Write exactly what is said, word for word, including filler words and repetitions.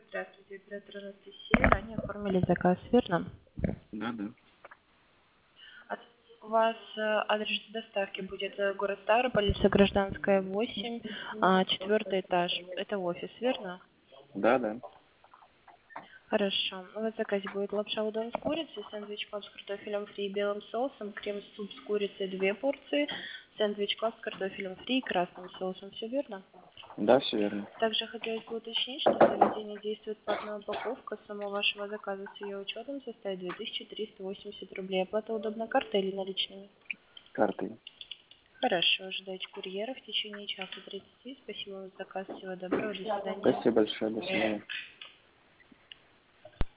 Здравствуйте, оператор Анастасия. Ранее оформили заказ, верно? Да, да. От- У вас э, адрес доставки будет э, город Ставрополь, улица Гражданская, восемь, а, четвертый этаж. Это офис, верно? Да, да. Хорошо. У вас в заказе будет лапша удон с курицей, сэндвич клаб с картофелем фри и белым соусом, крем-суп с курицей две порции, сэндвич клаб с картофелем фри и красным соусом. Все верно? Да, все верно. Также хотелось бы уточнить, что в заведении действует платная упаковка. Сумма вашего заказа с ее учетом составит две тысячи триста восемьдесят рублей. Оплата удобна картой или наличными? Картой. Хорошо, ожидайте курьера в течение часа тридцати. Спасибо вам за заказ. Всего доброго. До свидания. Спасибо большое. До свидания.